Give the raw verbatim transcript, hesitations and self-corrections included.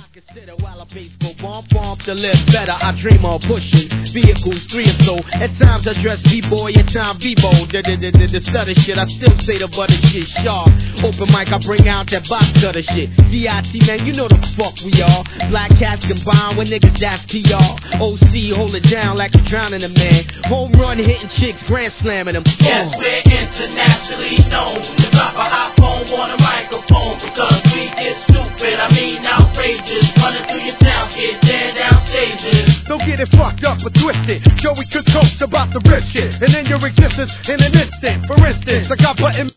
consider while I baseball bomb bomb to live better. I dream of pushing vehicles, three or so. At times I dress B-boy, at times V-bo. The, the, the, the, the stutter shit, I still say the butter shit sharp. Open mic, I bring out that box cutter shit. D I T, man, you know the fuck we are. Black cats combined with niggas, that's T R. O C, hold it down like I'm drowning a man. Home run hitting chicks, grand slamming them. Yes, we're internationally known to drop a hot phone on a microphone because we get stupid, I mean outrageous. Running through your town, kid, tearing down stages. Don't get it fucked up or twisted. Joey could toast about the rich shit, and in your existence in an instant. For instance, I got button